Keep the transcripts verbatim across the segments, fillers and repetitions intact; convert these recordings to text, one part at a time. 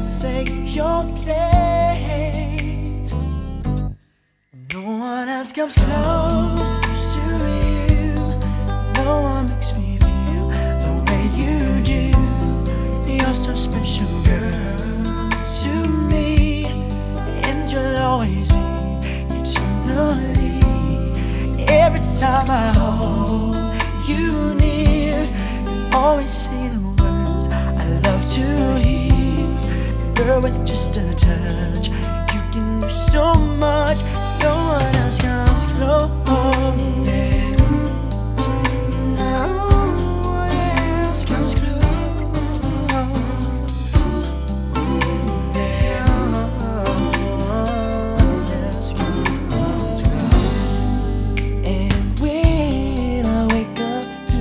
say your place. No one else comes close to you. No one makes me feel the way you do. You're so special, girl, to me, and you'll always be eternally. Every time I hold you near, you always say the words I love to hear. Girl, with just a touch, you can do so much. No one else comes close. No one else comes close. And when I wake up to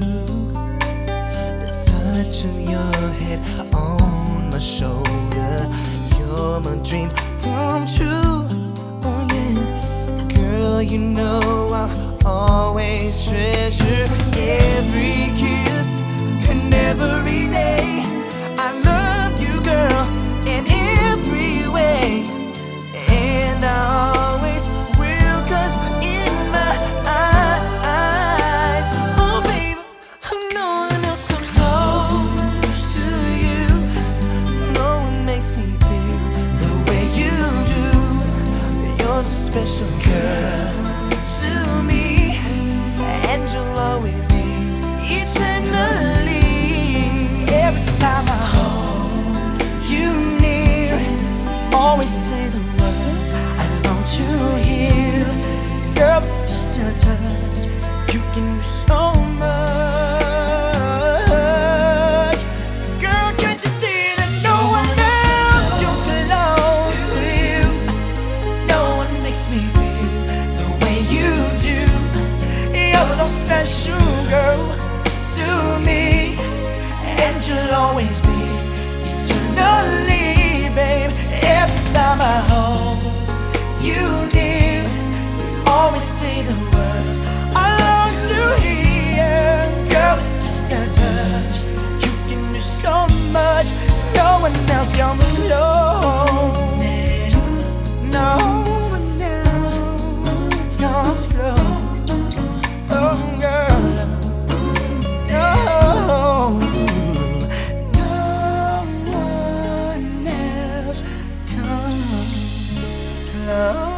the touch of your head on my shoulder, you're my dream come true. Oh yeah, girl, you know I'll always treasure every kiss and every day. I love you, girl, in every way, and I always will, 'cause in my eyes, oh baby, no one else comes close to you. No one makes me feel the way you do. You're so special, girl, to me, and you'll always be eternally. Every time I hold you near, always say the words I long to hear. Girl, just a touch, you can do so much. Girl, can't you see that no one else comes close to you? No one makes me feel the way you do. You're so special, girl, to me, and you'll always be eternally, babe. Every time I hold you near, always say the words I long to hear. Girl, just a touch, you can do so much. No one else comes close. No one else comes close. Oh girl, no, no one else comes close.